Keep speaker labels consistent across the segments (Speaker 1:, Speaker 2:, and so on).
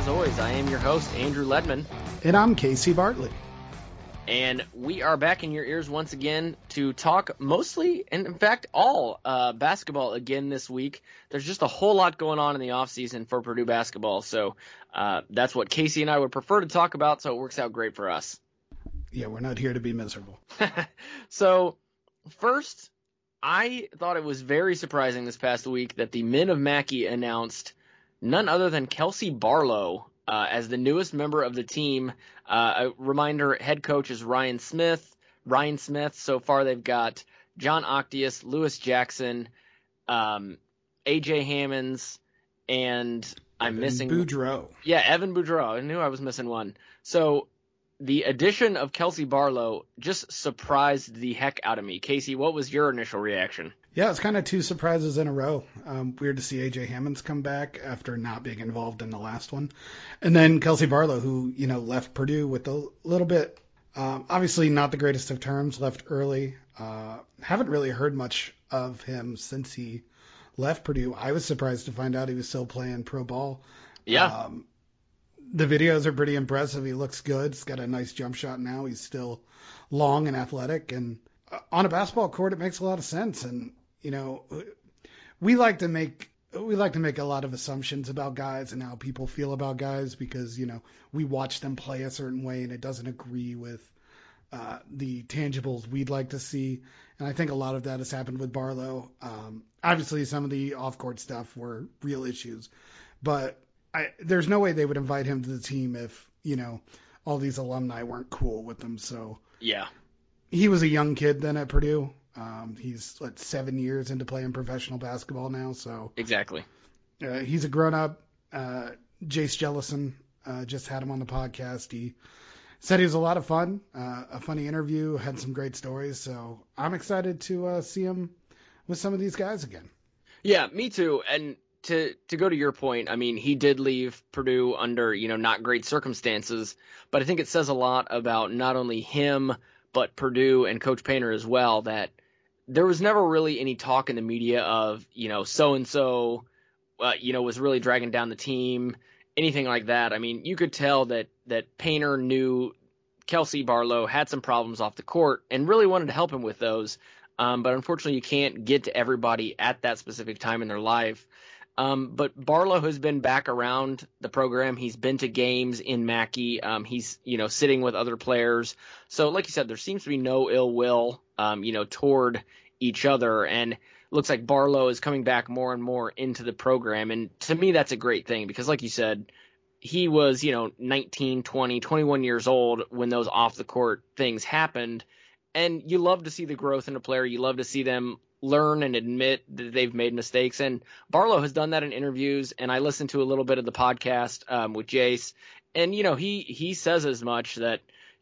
Speaker 1: as always, I am your host, Andrew Ledman.
Speaker 2: And I'm Casey Bartley.
Speaker 1: And we are back in your ears once again to talk mostly, and in fact, all basketball again this week. There's just a whole lot going on in the offseason for Purdue basketball, so that's what Casey and I would prefer to talk about, so it works out great for us.
Speaker 2: Yeah, we're not here to be miserable.
Speaker 1: So, first, I thought it was very surprising this past week that the men of Mackey announced none other than Kelsey Barlow as the newest member of the team. A reminder, head coach is Ryan Smith. So far they've got John Octius, Lewis Jackson, A.J. Hammonds, and I'm missing
Speaker 2: Boudreaux.
Speaker 1: Yeah, Evan Boudreaux. I knew I was missing one. So the addition of Kelsey Barlow just surprised the heck out of me. Casey, what was your initial reaction?
Speaker 2: Yeah, it's kind of two surprises in a row. Weird to see A.J. Hammonds come back after not being involved in the last one. And then Kelsey Barlow, who, left Purdue with a little bit, obviously not the greatest of terms, left early. Haven't really heard much of him since he left Purdue. I was surprised to find out he was still playing pro ball.
Speaker 1: Yeah.
Speaker 2: The videos are pretty impressive. He looks good. He's got a nice jump shot now. He's still long and athletic. And on a basketball court, it makes a lot of sense. And, we like to make a lot of assumptions about guys and how people feel about guys because, we watch them play a certain way and it doesn't agree with the tangibles we'd like to see. And I think a lot of that has happened with Barlow. Obviously, some of the off-court stuff were real issues. But there's no way they would invite him to the team if, all these alumni weren't cool with him. So
Speaker 1: yeah,
Speaker 2: he was a young kid then at Purdue. He's 7 years into playing professional basketball now. So
Speaker 1: exactly.
Speaker 2: He's a grown up. Jace Jellison just had him on the podcast. He said he was a lot of fun, a funny interview, had some great stories. So I'm excited to see him with some of these guys again. Yeah,
Speaker 1: me too. And to go to your point, I mean, he did leave Purdue under, not great circumstances, but I think it says a lot about not only him, but Purdue and Coach Painter as well, that there was never really any talk in the media of, so-and-so, was really dragging down the team, anything like that. I mean, you could tell that Painter knew Kelsey Barlow had some problems off the court and really wanted to help him with those. But unfortunately, you can't get to everybody at that specific time in their life. But Barlow has been back around the program. He's been to games in Mackey. He's, sitting with other players. So like you said, there seems to be no ill will, toward each other. And looks like Barlow is coming back more and more into the program. And to me, that's a great thing because like you said, he was, 19, 20, 21 years old when those off the court things happened. And you love to see the growth in a player. You love to see them learn and admit that they've made mistakes. And Barlow has done that in interviews. And I listened to a little bit of the podcast with Jace. And, he says as much that,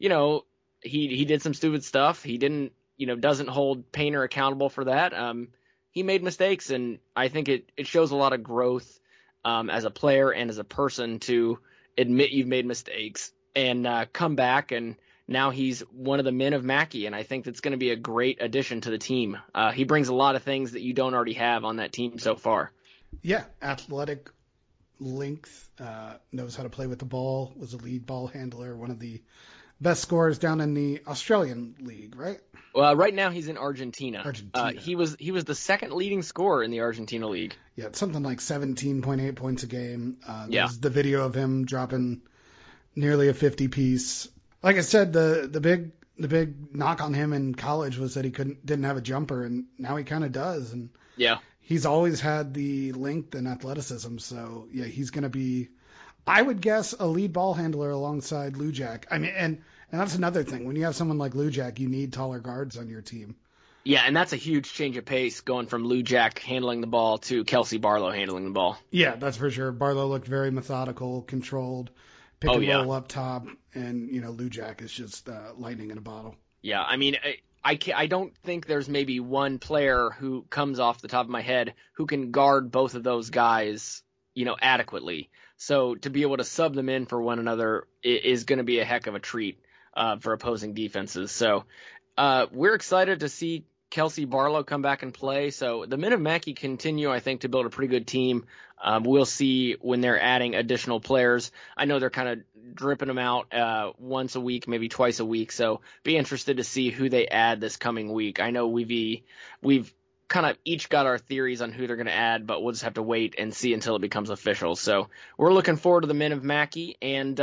Speaker 1: he did some stupid stuff. He didn't, doesn't hold Painter accountable for that. He made mistakes. And I think it shows a lot of growth as a player and as a person to admit you've made mistakes and come back. And now he's one of the men of Mackey, and I think that's going to be a great addition to the team. He brings a lot of things that you don't already have on that team so far. Yeah, athletic, length, knows how to play with the ball, was a lead ball handler, one of the best scorers down in the Australian league, right? Well, right now he's in Argentina. He was the second leading scorer in the Argentina league. Yeah, it's something like 17.8 points a game. There's the video of him dropping nearly a 50-piece. Like I said, the big knock on him in college was that he didn't have a jumper, and now he kind of does. And yeah, he's always had the length and athleticism. So yeah, he's going to be, I would guess, a lead ball handler alongside Lujack. I mean, and that's another thing. When you have someone like Lujack, you need taller guards on your team. Yeah, and that's a huge change of pace going from Lujack handling the ball to Kelsey Barlow handling the ball. Yeah, that's for sure. Barlow looked very methodical, controlled. Pick and roll up top, and, Lujack is just lightning in a bottle. Yeah, I mean, I don't think there's maybe one player who comes off the top of my head who can guard both of those guys, adequately. So to be able to sub them in for one another is going to be a heck of a treat for opposing defenses. So we're excited to see Kelsey Barlow come back and play. So the men of Mackey continue, I think, to build a pretty good team. We'll see when they're adding additional players. I know they're kind of dripping them out once a week, maybe twice a week. So be interested to see who they add this coming week. I know we've kind of each got our theories on who they're going to add, but we'll just have to wait and see until it becomes official. So we're looking forward to the men of Mackey. And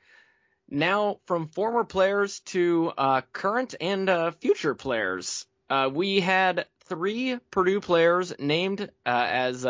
Speaker 1: now from former players to current and future players. We had 3 Purdue players named as,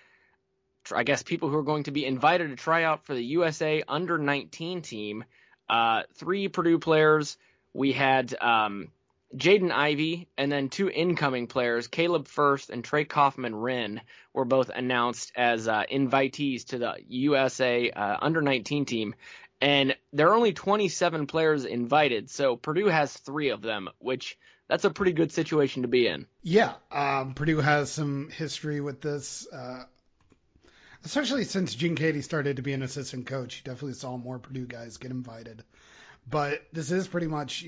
Speaker 1: I guess, people who are going to be invited to try out for the USA Under-19 team. 3 Purdue players. We had Jaden Ivey, and then 2 incoming players, Caleb First and Trey Kaufman-Wren, were both announced as invitees to the USA Under-19 team. And there are only 27 players invited, so Purdue has 3 of them, which that's a pretty good situation to be in.
Speaker 2: Yeah, Purdue has some history with this, especially since Gene Cady started to be an assistant coach. You definitely saw more Purdue guys get invited. But this is pretty much,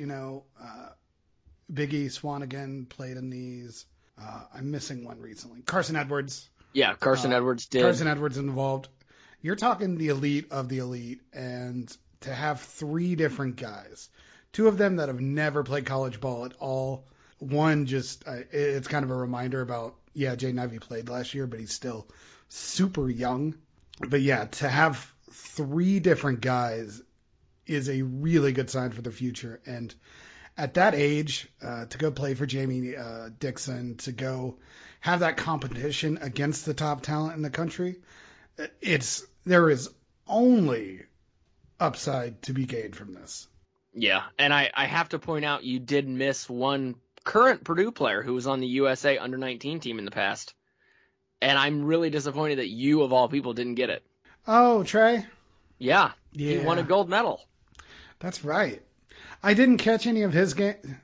Speaker 2: Biggie Swanigan played in these. I'm missing one recently. Carson Edwards.
Speaker 1: Yeah, Carson Edwards did.
Speaker 2: Carson Edwards involved. You're talking the elite of the elite, and to have 3 different guys, 2 of them that have never played college ball at all. One just, it's kind of a reminder about, Jaden Ivey played last year, but he's still super young. But yeah, to have 3 different guys is a really good sign for the future. And at that age, to go play for Jamie Dixon, to go have that competition against the top talent in the country, there is only upside to be gained from this.
Speaker 1: Yeah, and I have to point out you did miss one current Purdue player who was on the USA Under-19 team in the past. And I'm really disappointed that you, of all people, didn't get it.
Speaker 2: Oh, Trey?
Speaker 1: Yeah. He won a gold medal.
Speaker 2: That's right. I didn't catch any of his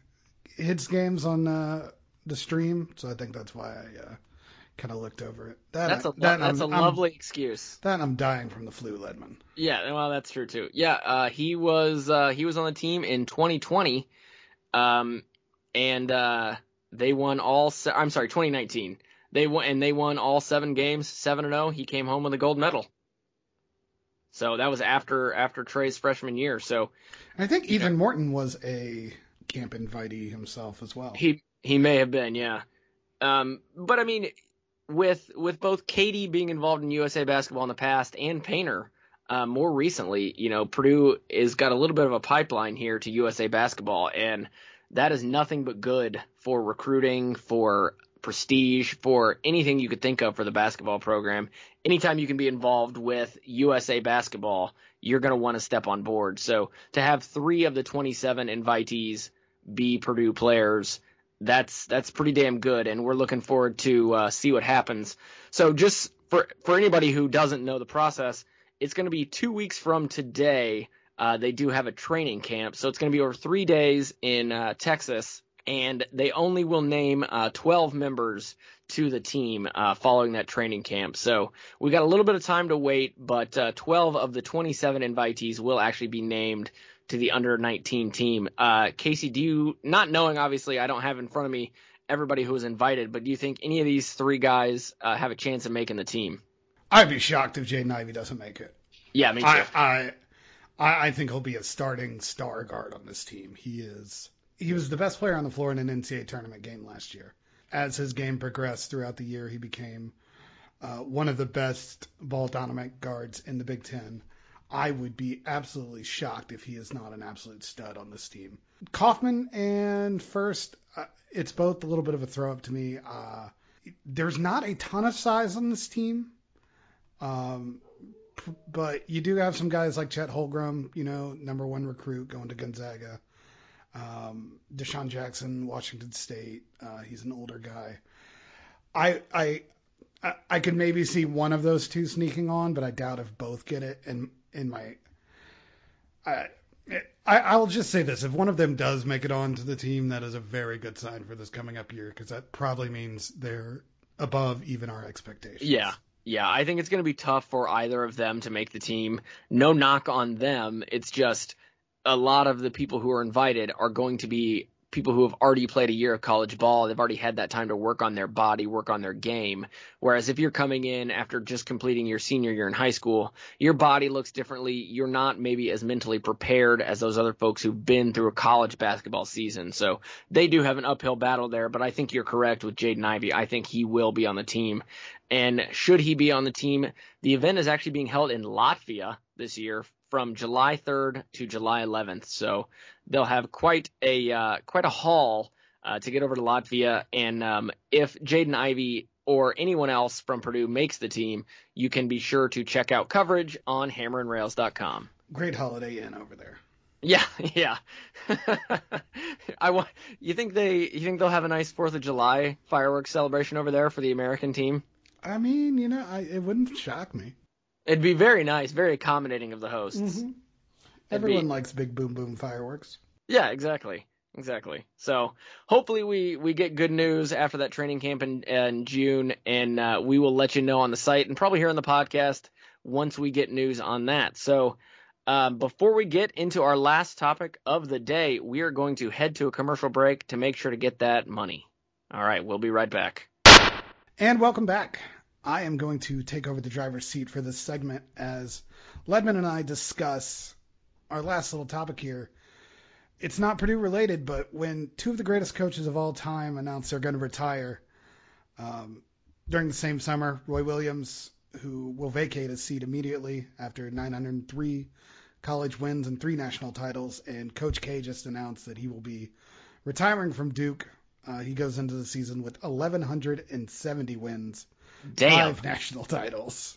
Speaker 2: games on the stream, so I think that's why I kind of looked over it.
Speaker 1: That's a lovely excuse.
Speaker 2: That I'm dying from the flu, Ledman.
Speaker 1: Yeah, well, that's true too. Yeah, he was on the team in 2020, and they won all. I'm sorry, 2019. They won all 7 games, 7-0. He came home with a gold medal. So that was after Trey's freshman year. So
Speaker 2: I think Ethan Morton was a camp invitee himself as well.
Speaker 1: He may have been, yeah. But I mean, with both Cady being involved in USA basketball in the past and Painter more recently, Purdue has got a little bit of a pipeline here to USA basketball, and that is nothing but good for recruiting, for prestige, for anything you could think of for the basketball program. Anytime you can be involved with USA basketball, you're going to want to step on board. So to have 3 of the 27 invitees be Purdue players, that's pretty damn good, and we're looking forward to see what happens. So just for anybody who doesn't know the process, it's going to be 2 weeks from today. They do have a training camp, so it's going to be over 3 days in Texas, and they only will name 12 members to the team following that training camp. So we got a little bit of time to wait, but 12 of the 27 invitees will actually be named to the Under-19 team. Casey, do you, not knowing, obviously, I don't have in front of me everybody who was invited, but do you think any of these 3 guys have a chance of making the team?
Speaker 2: I'd be shocked if Jaden Ivey doesn't make it.
Speaker 1: Yeah, me too.
Speaker 2: I think he'll be a starting star guard on this team. He was the best player on the floor in an NCAA tournament game last year. As his game progressed throughout the year, he became one of the best ball dominant guards in the Big Ten. I would be absolutely shocked if he is not an absolute stud on this team. Kaufman and First, it's both a little bit of a throw up to me. There's not a ton of size on this team. But you do have some guys like Chet Holmgren, number 1 recruit going to Gonzaga. Deshaun Jackson, Washington State. He's an older guy. I could maybe see one of those 2 sneaking on, but I doubt if both get it. And I will just say this: if one of them does make it on to the team, that is a very good sign for this coming up year, because that probably means they're above even our expectations.
Speaker 1: Yeah, I think it's going to be tough for either of them to make the team. No knock on them. It's just a lot of the people who are invited are going to be people who have already played a year of college ball. They've already had that time to work on their body, work on their game. Whereas if you're coming in after just completing your senior year in high school, your body looks differently. You're not maybe as mentally prepared as those other folks who've been through a college basketball season. So they do have an uphill battle there, but I think you're correct with Jaden Ivey. I think he will be on the team. And should he be on the team, the event is actually being held in Latvia this year from July 3rd to July 11th. So they'll have quite a haul to get over to Latvia. And if Jaden Ivey or anyone else from Purdue makes the team, you can be sure to check out coverage on hammerandrails.com.
Speaker 2: Great Holiday Inn over there.
Speaker 1: Yeah. You think they'll have a nice 4th of July fireworks celebration over there for the American team?
Speaker 2: I mean, it wouldn't shock me.
Speaker 1: It'd be very nice, very accommodating of the hosts.
Speaker 2: Mm-hmm. Everyone likes big boom boom fireworks.
Speaker 1: Yeah, exactly. So hopefully we get good news after that training camp in June, and we will let you know on the site and probably here on the podcast once we get news on that. So before we get into our last topic of the day, we are going to head to a commercial break to make sure to get that money. All right, we'll be right back.
Speaker 2: And welcome back. I am going to take over the driver's seat for this segment as Ledman and I discuss our last little topic here. It's not Purdue related, but when two of the greatest coaches of all time announced they're going to retire during the same summer, Roy Williams, who will vacate his seat immediately after 903 college wins and 3 national titles, and Coach K just announced that he will be retiring from Duke. He goes into the season with 1,170 wins.
Speaker 1: Damn.
Speaker 2: 5 national titles.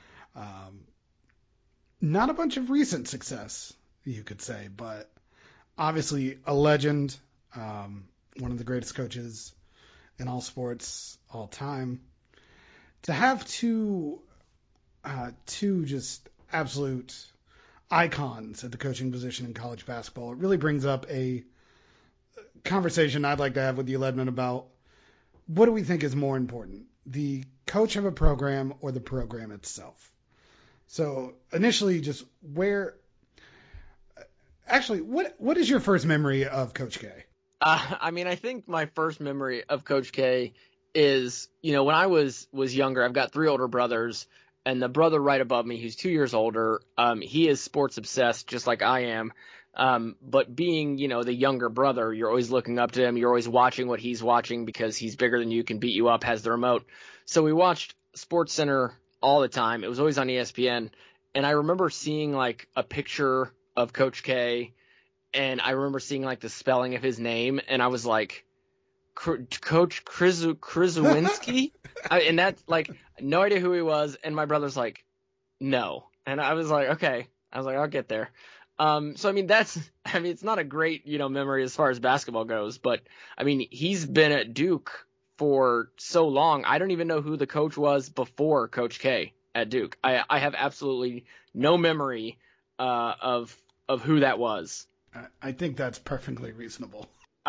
Speaker 2: Not a bunch of recent success, you could say, but obviously a legend, one of the greatest coaches in all sports, all time. To have two just absolute icons at the coaching position in college basketball, it really brings up a conversation I'd like to have with you, Ledman, about what do we think is more important, the coach of a program or the program itself? So initially, just what is your first memory of Coach K?
Speaker 1: I think my first memory of Coach K is, when I was younger, I've got 3 older brothers, and the brother right above me, who's 2 years older, he is sports obsessed just like I am. But being, the younger brother, you're always looking up to him. You're always watching what he's watching because he's bigger than you, can beat you up, has the remote. So we watched SportsCenter all the time. It was always on ESPN. And I remember seeing like a picture of Coach K, and I remember seeing like the spelling of his name, and I was like, Coach Krzyzewski? And that's like, no idea who he was. And my brother's like, no. And I was like, okay. I was like, I'll get there. So, it's not a great, memory as far as basketball goes, but he's been at Duke for so long. I don't even know who the coach was before Coach K at Duke. I have absolutely no memory, of who that was.
Speaker 2: I think that's perfectly reasonable.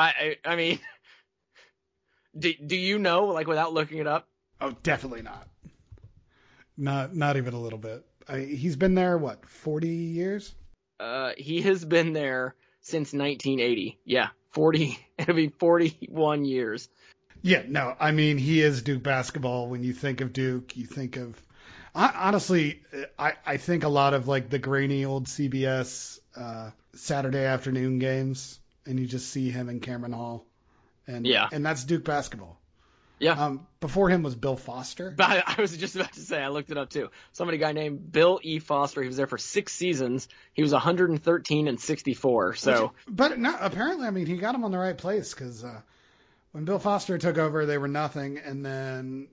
Speaker 1: Do you know, like, without looking it up?
Speaker 2: Oh, definitely not. Not even a little bit. He's been there, 40 years?
Speaker 1: He has been there since 1980. Yeah, 40. It'll be 41 years.
Speaker 2: Yeah, no, he is Duke basketball. When you think of Duke, you think of, honestly, I think a lot of like the grainy old CBS Saturday afternoon games, and you just see him in Cameron Hall, and that's Duke basketball.
Speaker 1: Yeah.
Speaker 2: Before him was Bill Foster.
Speaker 1: But I was just about to say, I looked it up too. A guy named Bill E. Foster. He was there for 6 seasons. He was 113 and 64. So,
Speaker 2: but no, apparently, he got him on the right place because when Bill Foster took over, they were nothing, and then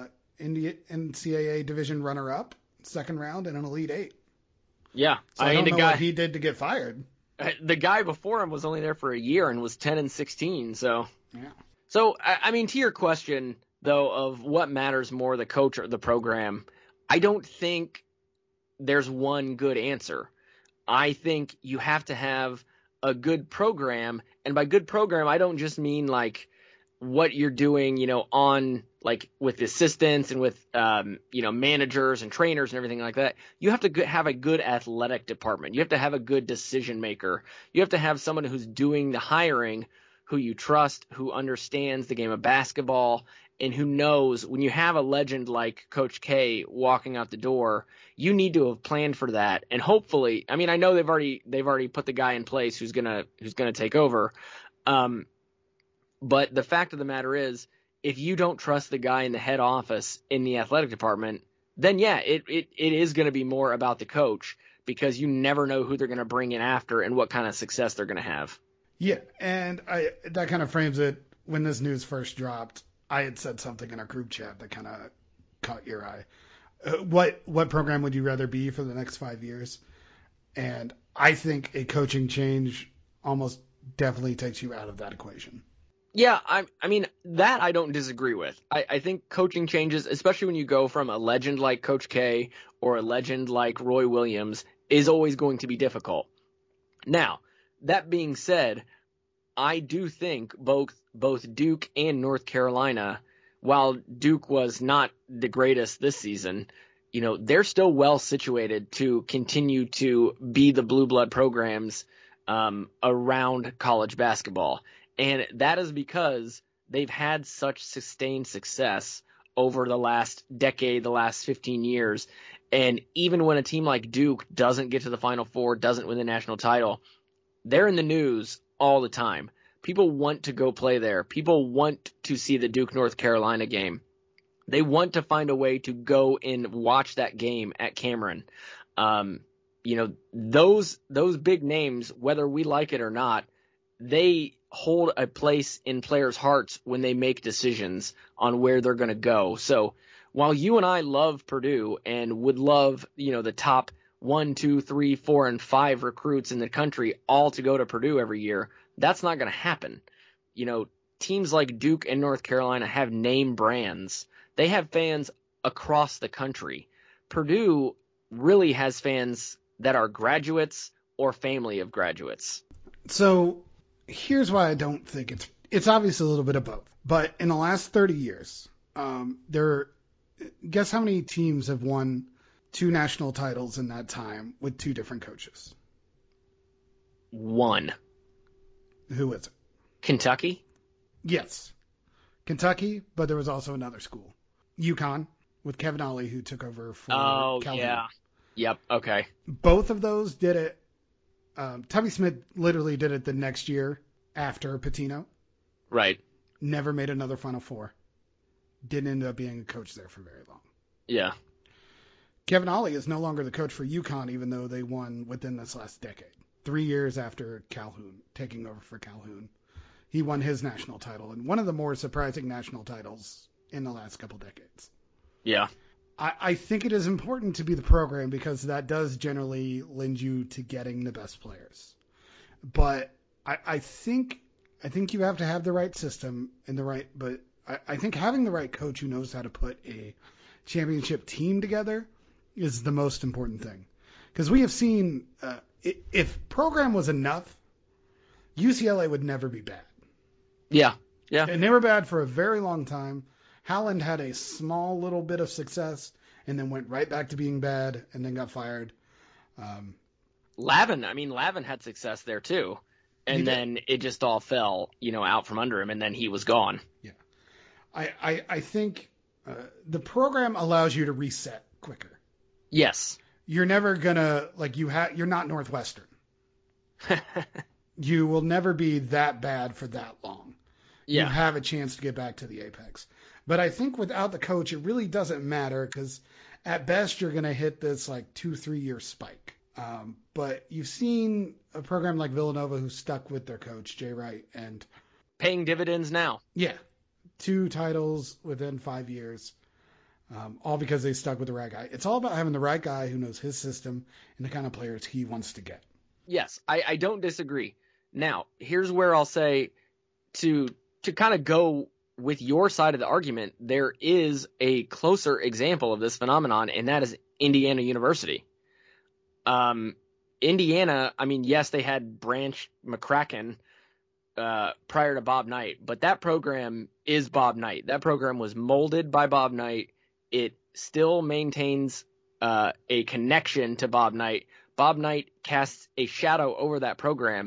Speaker 2: NCAA division runner-up, second round, and an Elite Eight.
Speaker 1: Yeah,
Speaker 2: so I don't know what he did to get fired.
Speaker 1: The guy before him was only there for a year and was 10 and 16. So
Speaker 2: yeah.
Speaker 1: So, to your question, though, of what matters more, the coach or the program, I don't think there's one good answer. I think you have to have a good program. And by good program, I don't just mean like what you're doing, on like with assistants and with, managers and trainers and everything like that. You have to have a good athletic department. You have to have a good decision maker. You have to have someone who's doing the hiring who you trust, who understands the game of basketball, and who knows when you have a legend like Coach K walking out the door, you need to have planned for that. And hopefully, I mean, I know they've already put the guy in place who's gonna take over. But the fact of the matter is, if you don't trust the guy in the head office in the athletic department, then yeah, it is going to be more about the coach, because you never know who they're going to bring in after and what kind of success they're going to have.
Speaker 2: Yeah, and that kind of frames it. When this news first dropped, I had said something in our group chat that kind of caught your eye. What program would you rather be for the next 5 years? And I think a coaching change almost definitely takes you out of that equation.
Speaker 1: Yeah, I mean, that I don't disagree with. I think coaching changes, especially when you go from a legend like Coach K or a legend like Roy Williams, is always going to be difficult. Now, that being said, I do think both Duke and North Carolina, while Duke was not the greatest this season, they're still well situated to continue to be the blue blood programs around college basketball. And that is because they've had such sustained success over the last decade, the last 15 years. And even when a team like Duke doesn't get to the Final Four, doesn't win the national title, they're in the news all the time. People want to go play there. People want to see the Duke North Carolina game. They want to find a way to go and watch that game at Cameron. Those big names, whether we like it or not, they hold a place in players' hearts when they make decisions on where they're going to go. So while you and I love Purdue and would love, the top 1, 2, 3, 4, and 5 recruits in the country all to go to Purdue every year, that's not going to happen. Teams like Duke and North Carolina have name brands. They have fans across the country. Purdue really has fans that are graduates or family of graduates.
Speaker 2: So here's why I don't think it's obviously a little bit of both. But in the last 30 years, guess how many teams have won 2 national titles in that time with 2 different coaches?
Speaker 1: 1.
Speaker 2: Who is it?
Speaker 1: Kentucky?
Speaker 2: Yes. Kentucky, but there was also another school. UConn with Kevin Ollie, who took over for Calhoun.
Speaker 1: Yeah. Yep, okay.
Speaker 2: Both of those did it. Tubby Smith literally did it the next year after Pitino.
Speaker 1: Right.
Speaker 2: Never made another Final Four. Didn't end up being a coach there for very long.
Speaker 1: Yeah.
Speaker 2: Kevin Ollie is no longer the coach for UConn, even though they won within this last decade. 3 years after Calhoun, taking over for Calhoun, he won his national title, and one of the more surprising national titles in the last couple decades.
Speaker 1: Yeah.
Speaker 2: I think it is important to be the program because that does generally lend you to getting the best players. But I think you have to have the right system and but I think having the right coach who knows how to put a championship team together is the most important thing. Because we have seen, if program was enough, UCLA would never be bad.
Speaker 1: Yeah. Yeah.
Speaker 2: And they were bad for a very long time. Howland had a small little bit of success and then went right back to being bad and then got fired.
Speaker 1: Lavin had success there too. And then it just all fell, out from under him, and then he was gone.
Speaker 2: Yeah. I think the program allows you to reset quicker.
Speaker 1: Yes.
Speaker 2: You're never going to, you're not Northwestern. You will never be that bad for that long. Yeah. You have a chance to get back to the apex. But I think without the coach, it really doesn't matter because at best you're going to hit this 2-3 year spike. But you've seen a program like Villanova who stuck with their coach, Jay Wright, and
Speaker 1: paying dividends now.
Speaker 2: Yeah. 2 titles within 5 years, all because they stuck with the right guy. It's all about having the right guy who knows his system and the kind of players he wants to get.
Speaker 1: Yes, I don't disagree. Now, here's where I'll say to kind of go with your side of the argument, there is a closer example of this phenomenon, and that is Indiana University. Indiana, yes, they had Branch McCracken prior to Bob Knight, but that program is Bob Knight. That program was molded by Bob Knight. It still maintains a connection to Bob Knight. Bob Knight casts a shadow over that program,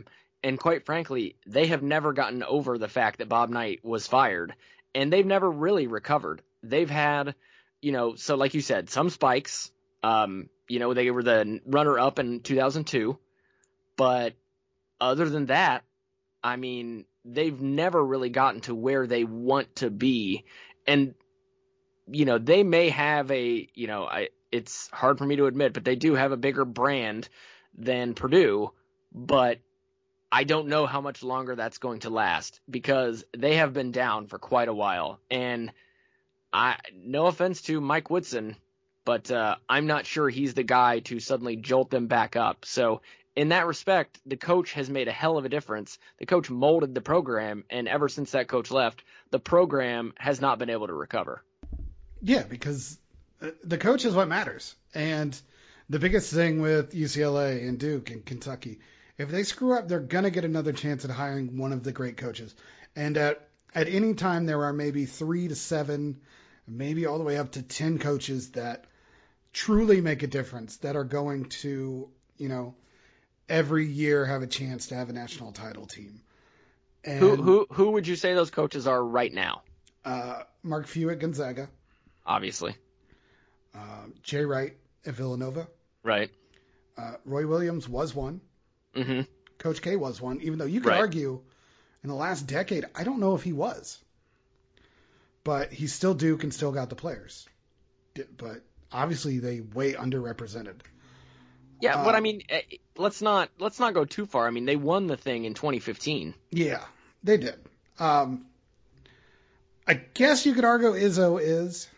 Speaker 1: And quite frankly, they have never gotten over the fact that Bob Knight was fired, and they've never really recovered. They've had, so like you said, some spikes. They were the runner-up in 2002, but other than that, I mean, they've never really gotten to where they want to be. And, they may have it's hard for me to admit, but they do have a bigger brand than Purdue, but I don't know how much longer that's going to last because they have been down for quite a while. And no offense to Mike Woodson, but I'm not sure he's the guy to suddenly jolt them back up. So in that respect, the coach has made a hell of a difference. The coach molded the program, and ever since that coach left, the program has not been able to recover.
Speaker 2: Yeah, because the coach is what matters. And the biggest thing with UCLA and Duke and Kentucky, if they screw up, they're going to get another chance at hiring one of the great coaches. And at any time, there are maybe 3 to 7, maybe all the way up to 10 coaches that truly make a difference, that are going to, every year have a chance to have a national title team. And,
Speaker 1: who would you say those coaches are right now?
Speaker 2: Mark Few at Gonzaga.
Speaker 1: Obviously.
Speaker 2: Jay Wright at Villanova.
Speaker 1: Right.
Speaker 2: Roy Williams was one.
Speaker 1: Mm-hmm.
Speaker 2: Coach K was one, even though you could argue in the last decade, I don't know if he was. But he's still Duke and still got the players. But obviously they way underrepresented.
Speaker 1: Yeah, but I mean, let's not go too far. I mean, they won the thing in 2015.
Speaker 2: Yeah, they did. I guess you could argue Izzo is.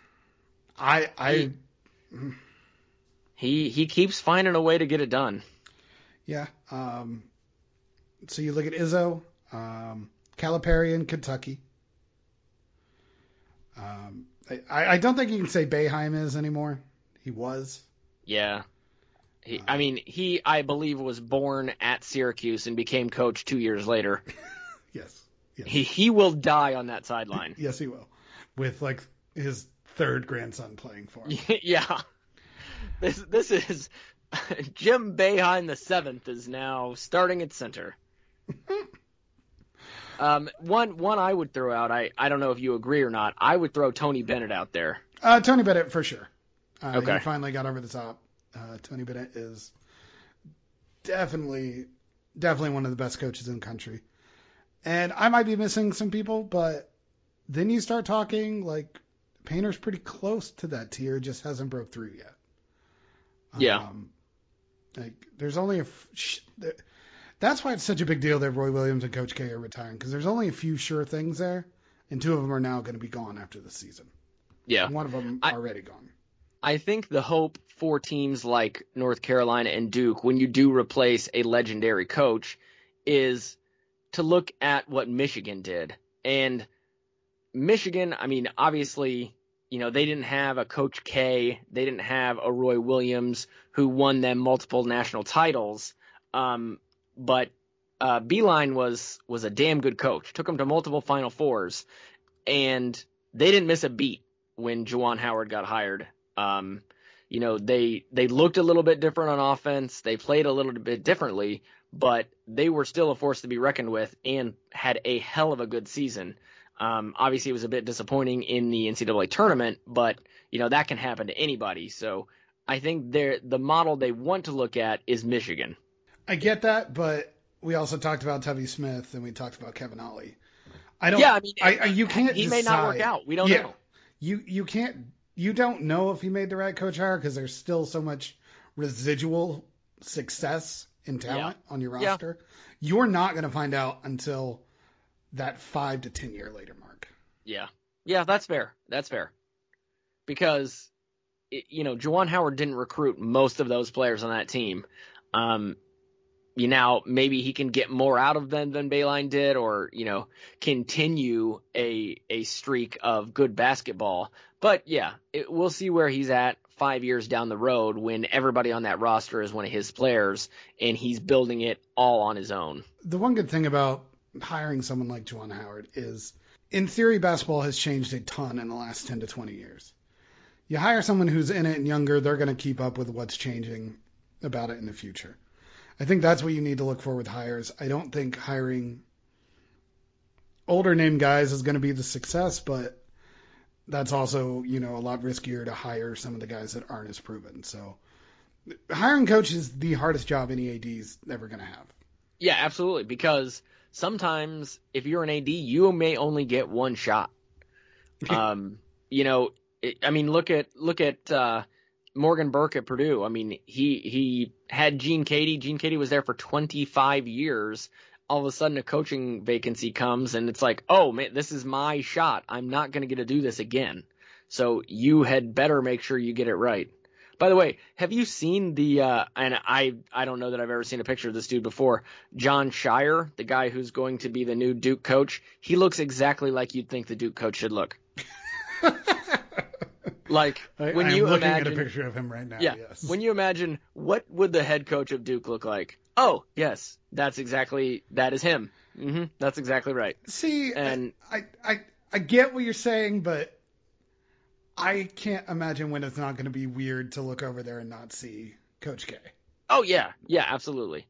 Speaker 1: He keeps finding a way to get it done.
Speaker 2: Yeah. So you look at Izzo, Calipari in Kentucky. I don't think you can say Boeheim is anymore. He was.
Speaker 1: Yeah. I believe, was born at Syracuse and became coach 2 years later.
Speaker 2: Yes.
Speaker 1: He will die on that sideline.
Speaker 2: Yes, he will. With like his third grandson playing for him.
Speaker 1: Yeah. This is Jim Boeheim the seventh is now starting at center. One I would throw out, I don't know if you agree or not, I would throw Tony Bennett out there.
Speaker 2: Tony Bennett for sure.
Speaker 1: Okay.
Speaker 2: He finally got over the top. Tony Bennett is definitely one of the best coaches in the country. And I might be missing some people, but then you start talking like Painter's pretty close to that tier, just hasn't broke through yet.
Speaker 1: Yeah.
Speaker 2: Like there's only that's why it's such a big deal that Roy Williams and Coach K are retiring, because there's only a few sure things there, and 2 of them are now going to be gone after the season.
Speaker 1: Yeah.
Speaker 2: One of them already gone.
Speaker 1: I think the hope for teams like North Carolina and Duke, when you do replace a legendary coach, is to look at what Michigan did. And Michigan, I mean, obviously, they didn't have a Coach K. They didn't have a Roy Williams who won them multiple national titles. But Beilein was a damn good coach. Took them to multiple Final Fours. And they didn't miss a beat when Juwan Howard got hired. They looked a little bit different on offense. They played a little bit differently, but they were still a force to be reckoned with and had a hell of a good season. Obviously, it was a bit disappointing in the NCAA tournament, but that can happen to anybody. So I think the model they want to look at is Michigan.
Speaker 2: I get that, but we also talked about Tubby Smith and we talked about Kevin Ollie. You can't.
Speaker 1: He
Speaker 2: decide.
Speaker 1: may not work out. We don't know.
Speaker 2: You can't. You don't know if he made the right coach hire because there's still so much residual success and talent on your roster. You're not going to find out until that 5 to 10 year later mark.
Speaker 1: Yeah, that's fair. Because, Juwan Howard didn't recruit most of those players on that team. Maybe he can get more out of them than Beilein did, or, continue a streak of good basketball. But yeah, we'll see where he's at 5 years down the road when everybody on that roster is one of his players and he's building it all on his own.
Speaker 2: The one good thing about hiring someone like Juwan Howard is, in theory, basketball has changed a ton in the last 10 to 20 years. You hire someone who's in it and younger, they're going to keep up with what's changing about it in the future. I think that's what you need to look for with hires. I don't think hiring older name guys is going to be the success, but that's also, a lot riskier to hire some of the guys that aren't as proven. So hiring coach is the hardest job any AD is ever going to have.
Speaker 1: Yeah, absolutely. Because sometimes if you're an AD, you may only get one shot. Look at Morgan Burke at Purdue. I mean, he had Gene Keady. Gene Keady was there for 25 years. All of a sudden a coaching vacancy comes and it's like, oh man, this is my shot. I'm not going to get to do this again. So you had better make sure you get it right. By the way, have you seen and I don't know that I've ever seen a picture of this dude before, John Shire, the guy who's going to be the new Duke coach? He looks exactly like you'd think the Duke coach should look. Like when
Speaker 2: I'm
Speaker 1: you
Speaker 2: looking
Speaker 1: imagine,
Speaker 2: at a picture of him right now.
Speaker 1: yeah,
Speaker 2: Yes.
Speaker 1: when you imagine what would the head coach of Duke look like? Oh, yes, that is him. That's exactly right.
Speaker 2: See,
Speaker 1: and
Speaker 2: I get what you're saying, but I can't imagine when it's not going to be weird to look over there and not see Coach K.
Speaker 1: Oh yeah, absolutely.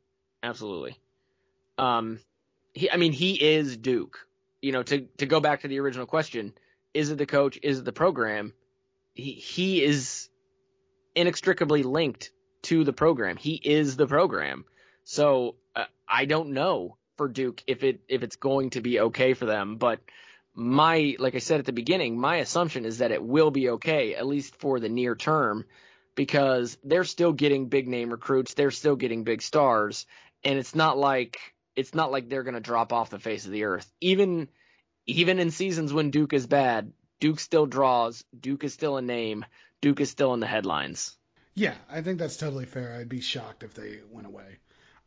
Speaker 1: He is Duke. To go back to the original question, is it the coach? Is it the program? He is inextricably linked to the program. He is the program. So I don't know for Duke if it's going to be okay for them, but like I said at the beginning, my assumption is that it will be okay, at least for the near term, because they're still getting big name recruits, they're still getting big stars, and it's not like they're going to drop off the face of the earth. Even in seasons when Duke is bad, Duke still draws, Duke is still a name, Duke is still in the headlines.
Speaker 2: Yeah, I think that's totally fair. I'd be shocked if they went away.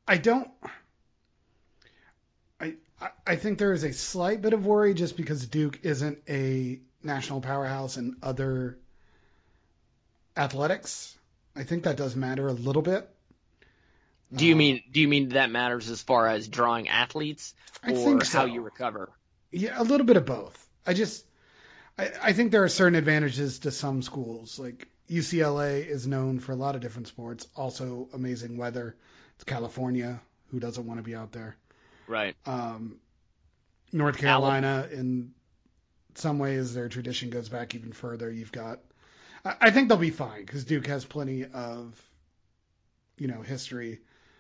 Speaker 2: I think there is a slight bit of worry just because Duke isn't a national powerhouse in other athletics. I think that does matter a little bit.
Speaker 1: Do you mean that matters as far as drawing athletes
Speaker 2: I
Speaker 1: or
Speaker 2: think so.
Speaker 1: how you recover?
Speaker 2: Yeah, a little bit of both. I think there are certain advantages to some schools. Like UCLA is known for a lot of different sports, also amazing weather. It's California. Who doesn't want to be out there?
Speaker 1: Right.
Speaker 2: North Carolina, in some ways, their tradition goes back even further. I think they'll be fine because Duke has plenty of, history,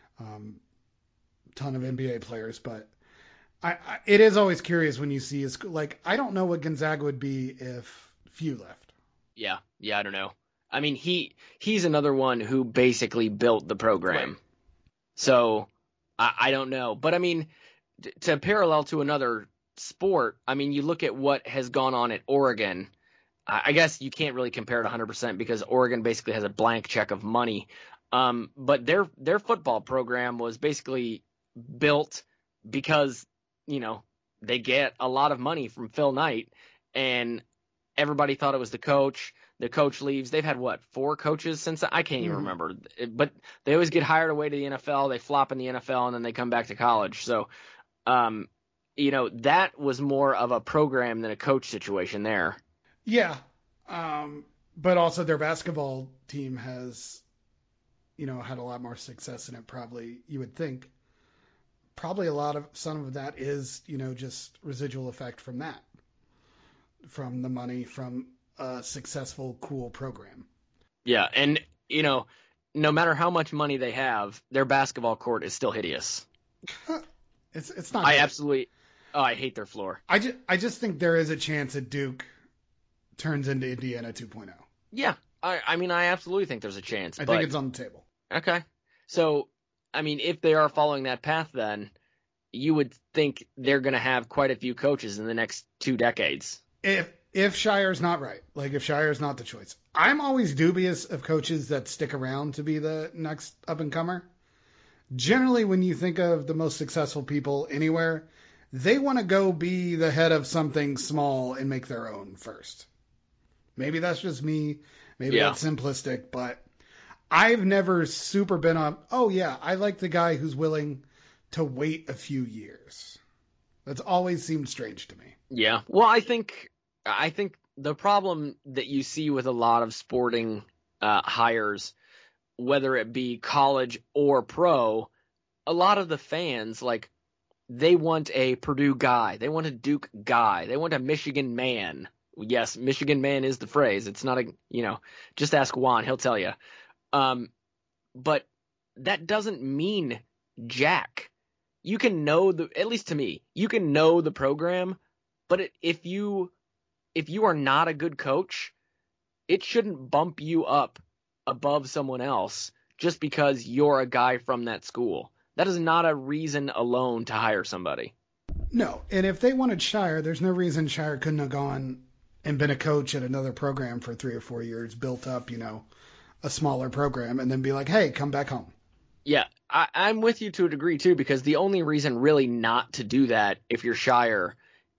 Speaker 2: ton of NBA players. But it is always curious when you see I don't know what Gonzaga would be if Few left.
Speaker 1: Yeah, I don't know. I mean, he's another one who basically built the program.
Speaker 2: Right.
Speaker 1: So I don't know. But I mean, to parallel to another sport, I mean, you look at what has gone on at Oregon. I guess you can't really compare it 100% because Oregon basically has a blank check of money. But their football program was basically built because, they get a lot of money from Phil Knight, and everybody thought it was the coach. The coach leaves. They've had, 4 coaches since? I can't even remember. But they always get hired away to the NFL. They flop in the NFL, and then they come back to college. So, that was more of a program than a coach situation there.
Speaker 2: Yeah. But also their basketball team has, had a lot more success in it, probably, you would think. Probably some of that is, just residual effect from that. From the money, from a successful, cool program.
Speaker 1: Yeah, and, no matter how much money they have, their basketball court is still hideous.
Speaker 2: It's not.
Speaker 1: I hate their floor.
Speaker 2: I just think there is a chance that Duke turns into Indiana 2.0.
Speaker 1: Yeah, I absolutely think there's a chance.
Speaker 2: I think it's on the table.
Speaker 1: Okay. So, if they are following that path, then you would think they're going to have quite a few coaches in the next 2 decades.
Speaker 2: If Shire's not right, if Shire's not the choice. I'm always dubious of coaches that stick around to be the next up-and-comer. Generally, when you think of the most successful people anywhere, they want to go be the head of something small and make their own first. Maybe that's just me. Maybe that's simplistic, but I've never super been on, I like the guy who's willing to wait a few years. That's always seemed strange to me.
Speaker 1: Yeah. Well, I think the problem that you see with a lot of sporting hires, whether it be college or pro, a lot of the fans, like, they want a Purdue guy. They want a Duke guy. They want a Michigan man. Yes, Michigan man is the phrase. It's not just ask Juan. He'll tell you. But that doesn't mean jack. You can know at least to me, you can know the program, but if you are not a good coach, it shouldn't bump you up above someone else just because you're a guy from that school. That is not a reason alone to hire somebody.
Speaker 2: No, and if they wanted Scheyer, there's no reason Scheyer couldn't have gone and been a coach at another program for 3 or 4 years, built up, a smaller program, and then be like, hey, come back home.
Speaker 1: Yeah, I'm with you to a degree, too, because the only reason really not to do that if you're Scheyer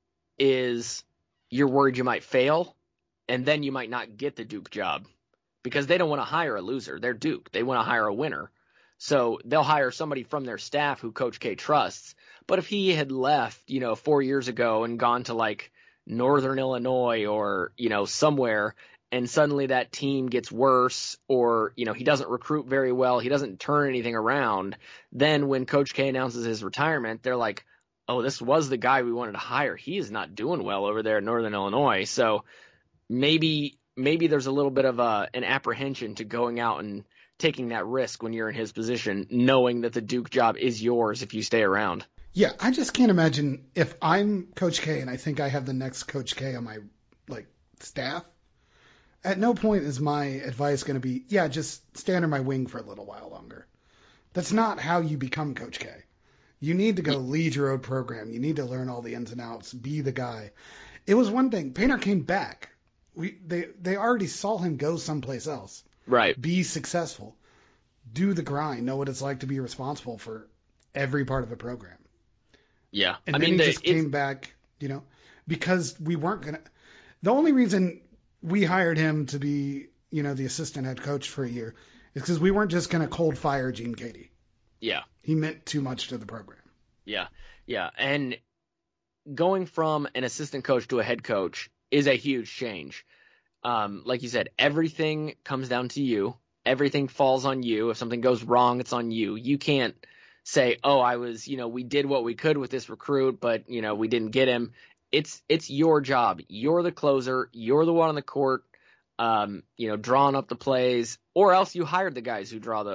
Speaker 1: is you're worried you might fail, and then you might not get the Duke job because they don't want to hire a loser. They're Duke. They want to hire a winner. So they'll hire somebody from their staff who Coach K trusts. But if he had left, 4 years ago and gone to like Northern Illinois or, somewhere, and suddenly that team gets worse or, he doesn't recruit very well, he doesn't turn anything around, then when Coach K announces his retirement, they're like, oh, this was the guy we wanted to hire. He is not doing well over there in Northern Illinois. So maybe there's a little bit of an apprehension to going out and taking that risk when you're in his position, knowing that the Duke job is yours if you stay around.
Speaker 2: Yeah, I just can't imagine if I'm Coach K and I think I have the next Coach K on my staff. At no point is my advice going to be, yeah, just stay under my wing for a little while longer. That's not how you become Coach K. You need to go lead your own program. You need to learn all the ins and outs, be the guy. It was one thing. Painter came back. They already saw him go someplace else.
Speaker 1: Right.
Speaker 2: Be successful. Do the grind. Know what it's like to be responsible for every part of a program.
Speaker 1: Yeah.
Speaker 2: And then he just came back, because we weren't going to. The only reason we hired him to be, the assistant head coach for a year is because we weren't just going to cold fire Gene Katie.
Speaker 1: Yeah.
Speaker 2: He meant too much to the program.
Speaker 1: Yeah. Yeah. And going from an assistant coach to a head coach is a huge change. Like you said, everything comes down to you. Everything falls on you. If something goes wrong, it's on you. You can't say, oh, we did what we could with this recruit, but, we didn't get him. It's your job. You're the closer. You're the one on the court, drawing up the plays, or else you hired the guys who draw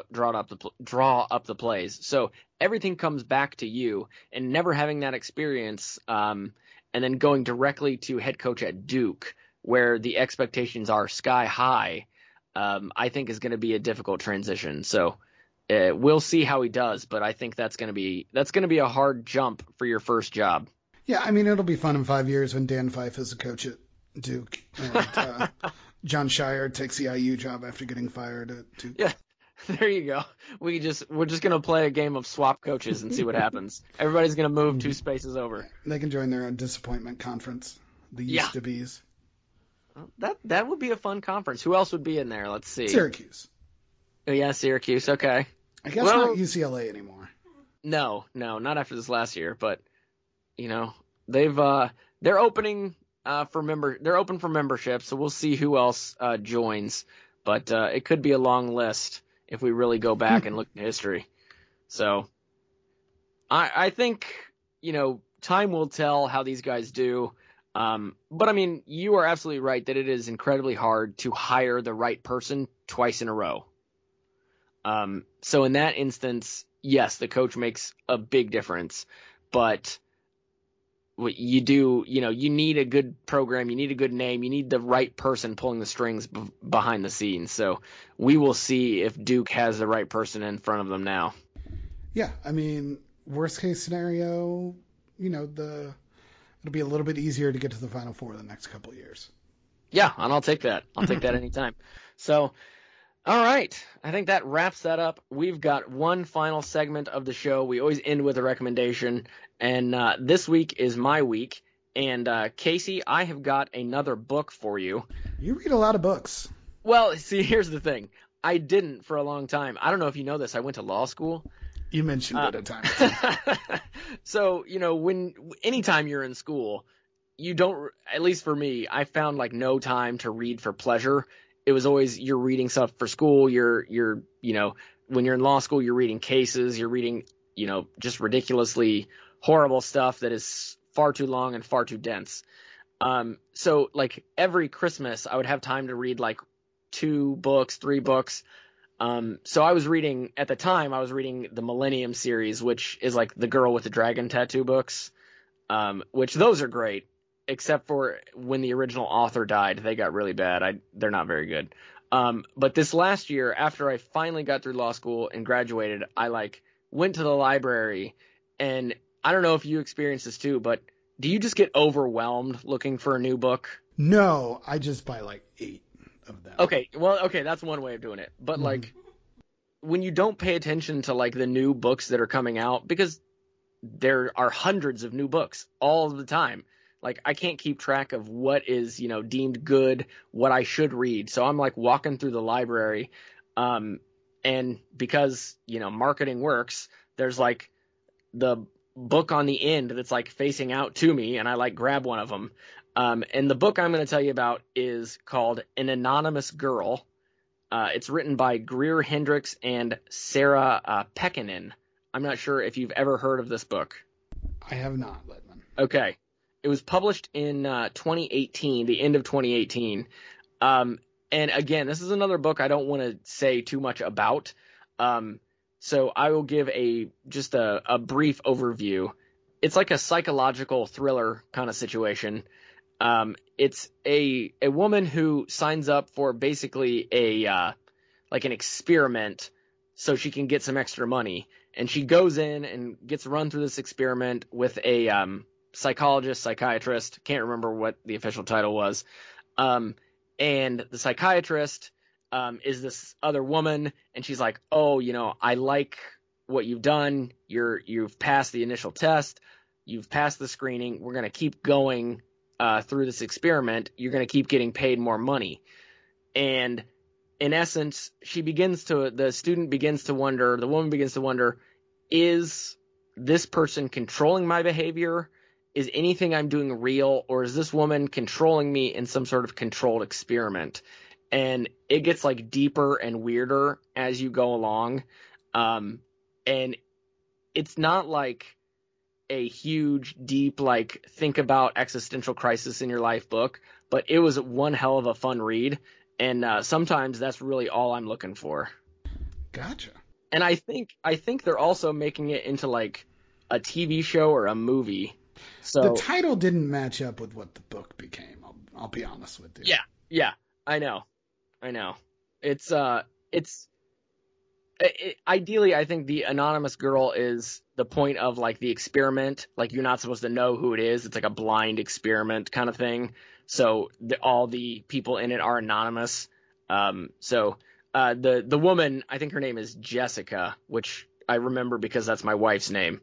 Speaker 1: up the plays. So everything comes back to you, and never having that experience, and then going directly to head coach at Duke, where the expectations are sky high, I think is going to be a difficult transition. So we'll see how he does, but I think that's going to be a hard jump for your first job.
Speaker 2: Yeah, I mean, it'll be fun in 5 years when Dan Fife is a coach at Duke and John Scheyer takes the IU job after getting fired at Duke.
Speaker 1: Yeah, there you go. We're just going to play a game of swap coaches and see what happens. Everybody's going to move 2 spaces over. They
Speaker 2: can join their own disappointment conference, the East to Bees.
Speaker 1: That would be a fun conference. Who else would be in there? Let's see.
Speaker 2: Syracuse.
Speaker 1: Oh, yeah, Syracuse. Okay.
Speaker 2: I guess not UCLA anymore.
Speaker 1: No, not after this last year. But they're opening they're open for membership, so we'll see who else joins. But it could be a long list if we really go back and look at history. So I think time will tell how these guys do. But I mean, you are absolutely right that it is incredibly hard to hire the right person twice in a row. So in that instance, yes, the coach makes a big difference, but what you do, you need a good program, you need a good name, you need the right person pulling the strings behind the scenes. So we will see if Duke has the right person in front of them now.
Speaker 2: Yeah. I mean, worst case scenario, it'll be a little bit easier to get to the Final Four the next couple of years.
Speaker 1: Yeah, and I'll take that. I'll take that anytime. So, all right. I think that wraps that up. We've got one final segment of the show. We always end with a recommendation, and this week is my week. And Casey, I have got another book for you.
Speaker 2: You read a lot of books.
Speaker 1: Well, see, here's the thing. I didn't for a long time. I don't know if you know this. I went to law school.
Speaker 2: You mentioned it at times.
Speaker 1: So, anytime you're in school, you don't, at least for me, I found no time to read for pleasure. It was always you're reading stuff for school. You're when you're in law school, you're reading cases, you're reading, just ridiculously horrible stuff that is far too long and far too dense. So like every Christmas I would have time to read like 2 books, 3 books. So I was reading the Millennium series, which is like the Girl with the Dragon Tattoo books, which those are great, except for when the original author died, they got really bad. They're not very good. But this last year, after I finally got through law school and graduated, I like went to the library, and I don't know if you experienced this too, but do you just get overwhelmed looking for a new book?
Speaker 2: No, I just buy like 8 of them.
Speaker 1: Okay, that's one way of doing it. But like when you don't pay attention to like the new books that are coming out, because there are hundreds of new books all the time. Like I can't keep track of what is, deemed good, what I should read. So I'm like walking through the library, and because, marketing works, there's like the book on the end that's like facing out to me, and I like grab one of them. And the book I'm going to tell you about is called An Anonymous Girl. It's written by Greer Hendricks and Sarah Pekkanen. I'm not sure if you've ever heard of this book.
Speaker 2: I have not, Ledman.
Speaker 1: Okay. It was published in 2018, the end of 2018. And again, this is another book I don't want to say too much about. So I will give just a brief overview. It's like a psychological thriller kind of situation. It's a woman who signs up for basically like an experiment so she can get some extra money. And she goes in and gets run through this experiment with a psychiatrist, can't remember what the official title was. And the psychiatrist is this other woman, and she's like, oh, I like what you've done. You've passed the initial test. You've passed the screening. We're going to keep going through this experiment. You're going to keep getting paid more money. And in essence, the woman begins to wonder, is this person controlling my behavior? Is anything I'm doing real, or is this woman controlling me in some sort of controlled experiment? And it gets like deeper and weirder as you go along. And it's not like a huge, deep, like think about existential crisis in your life book, but it was one hell of a fun read. And sometimes that's really all I'm looking for.
Speaker 2: Gotcha.
Speaker 1: And I think they're also making it into like a TV show or a movie. So
Speaker 2: the title didn't match up with what the book became. I'll be honest with you.
Speaker 1: Yeah, I know. It's ideally, I think the Anonymous Girl is the point of like the experiment. Like you're not supposed to know who it is. It's like a blind experiment kind of thing. So all the people in it are anonymous. So the woman, I think her name is Jessica, which I remember because that's my wife's name.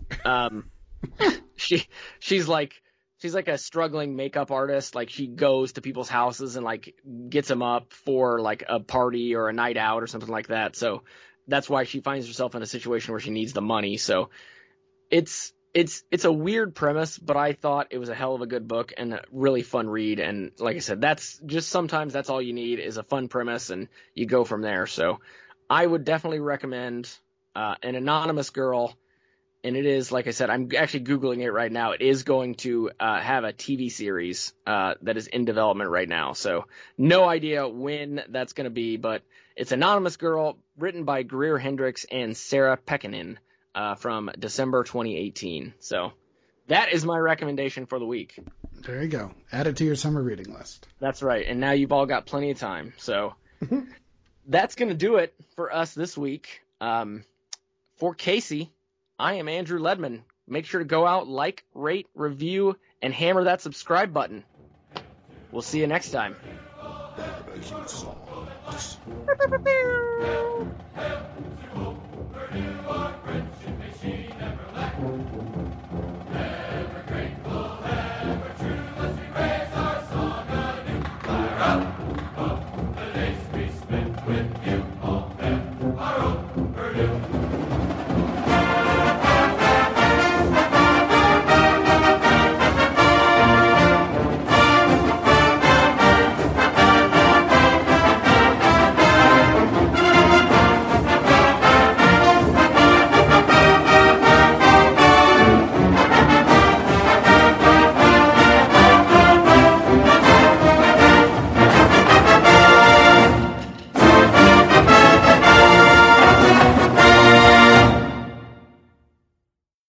Speaker 1: She's like a struggling makeup artist. Like she goes to people's houses and like gets them up for like a party or a night out or something like that. So that's why she finds herself in a situation where she needs the money. So it's a weird premise, but I thought it was a hell of a good book and a really fun read. And like I said, sometimes that's all you need is a fun premise and you go from there. So I would definitely recommend An Anonymous Girl. And it is, like I said, I'm actually Googling it right now. It is going to have a TV series that is in development right now. So no idea when that's going to be, but it's Anonymous Girl, written by Greer Hendricks and Sarah Pekkanen from December 2018. So that is my recommendation for the week.
Speaker 2: There you go. Add it to your summer reading list.
Speaker 1: That's right. And now you've all got plenty of time. So that's going to do it for us this week. For Casey, I am Andrew Ledman. Make sure to go out, like, rate, review, and hammer that subscribe button. We'll see you next time.